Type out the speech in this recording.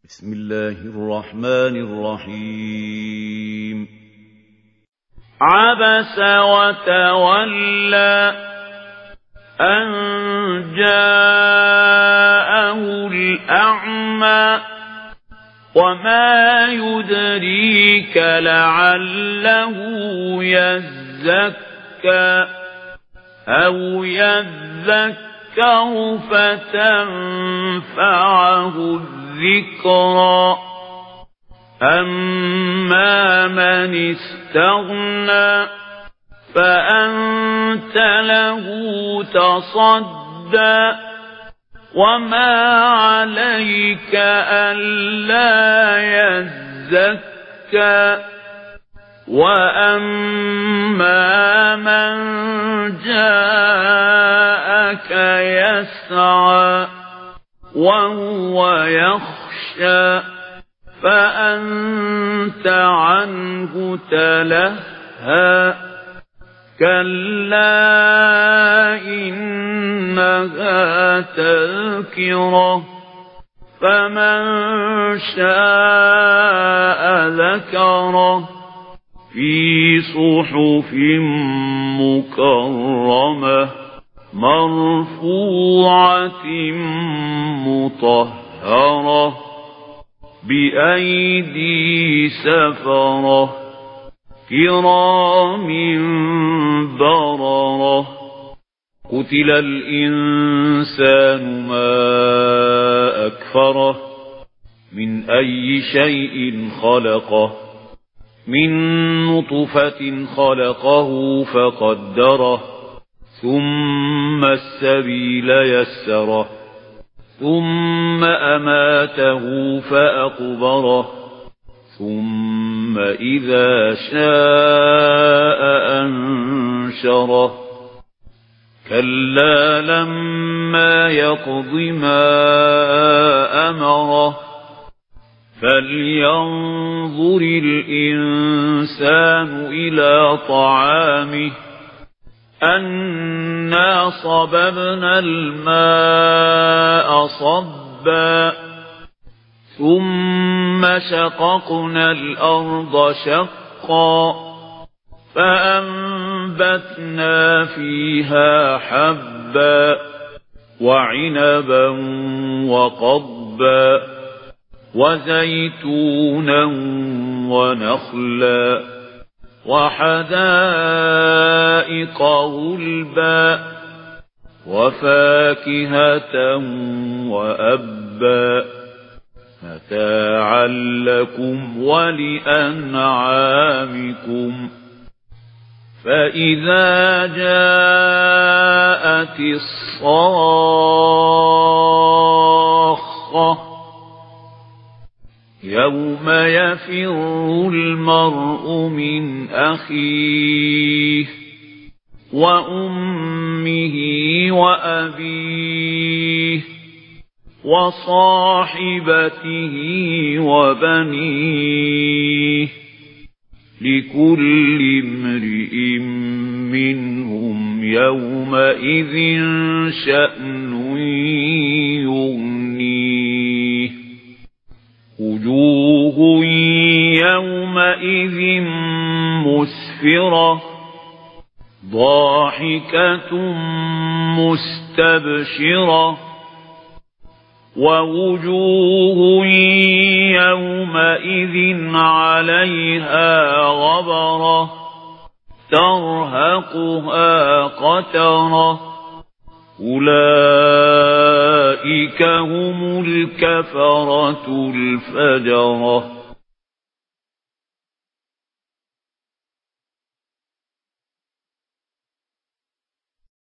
بسم الله الرحمن الرحيم عبس وتولى أن جاءه الأعمى وما يدريك لعله يزكى أو يذكر فتنفعه الذكرى أما من استغنى فأنت له تصدى وما عليك ألا يزكى وأما من جاءك يسعى وهو يخشى فأنت عنه تلهى كلا إنها تذكرة فمن شاء ذكره في صحف مكرمة مرفوعة مطهرة بأيدي سفرة كرام بررة قتل الإنسان ما أكفره من أي شيء خلقه من نطفة خلقه فقدره ثم السبيل يسره ثم أماته فأقبره ثم إذا شاء أنشره كلا لما يقض ما أمره فلينظر الإنسان إلى طعامه أنا صببنا الماء صبا ثم شققنا الأرض شقا فأنبتنا فيها حبا وعنبا وقضبا وزيتونا ونخلا وحدائق غلبا وفاكهة وأبا متاعا لكم ولأنعامكم فإذا جاءت الصاخة يوم يفر المرء من أخيه وأمه وأبيه وصاحبته وبنيه لكل امرئ منهم يومئذ شأن يغنيه وجوه يومئذ مسفرة ضاحكة مستبشرة ووجوه يومئذ عليها غبرة ترهقها قترة أولئك هم الكفرة الفجرة